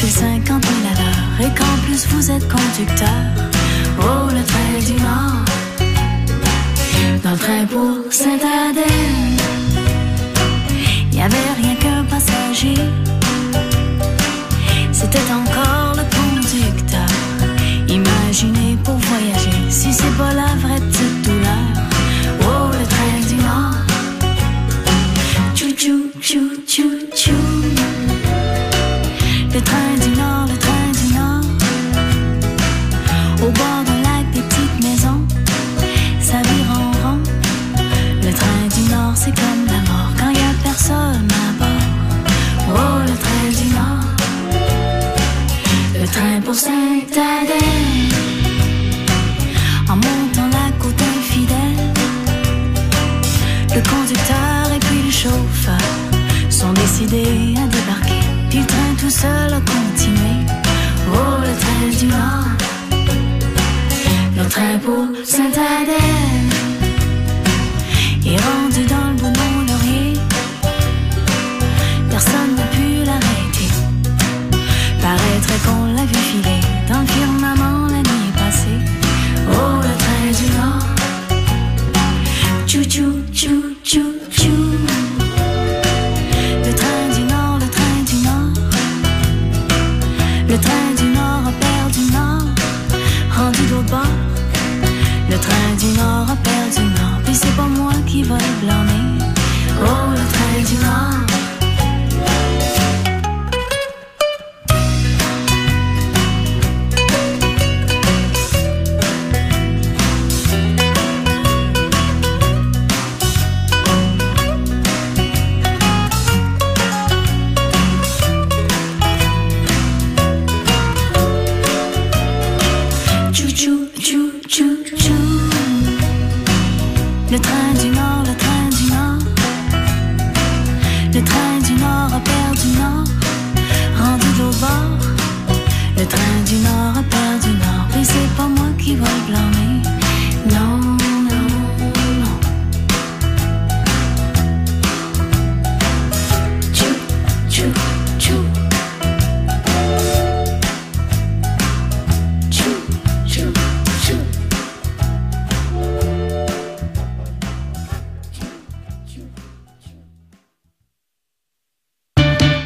chez 50 000 à l'heure et qu'en plus vous êtes conducteur. Oh, le train du Nord, dans le train pour Sainte-Adèle, y avait rien qu'un passager, c'était encore le conducteur. Imaginez pour voyager, si c'est pas la vraie petite douleur. Oh, le train du Nord, tchou tchou tchou tchou tchou. Le train du Nord, le train du Nord, au bord d'un lac, des petites maisons, ça vire en rond. Le train du Nord, c'est comme la mort quand y a personne à bord. Oh, le train du Nord, le train pour Sainte-Adèle, en montant la côte infidèle. Le conducteur et puis le chauffeur sont décidés à débarquer, puis le train tout seul a continué. Oh, le train du Nord, le train pour Sainte-Adèle, est rendu dans le bout de Mont-Laurier. Personne n'a pu l'arrêter, paraîtrait qu'on l'a vu filer dans le firmament la nuit passée. Oh, le train du Nord, tchou tchou tchou tchou tchou. Le train du Nord, le train du Nord, le train du Nord a perdu le Nord, rendu de l'autre bord. Le train du Nord a perdu le Nord, puis c'est pas moi qui va le blâmer. Oh, le train du Nord. Le train du Nord, le train du Nord, le train du Nord a perdu le Nord, rendu de l'autre bord. Le train du Nord a perdu le Nord, et c'est pas moi qui va le blâmer.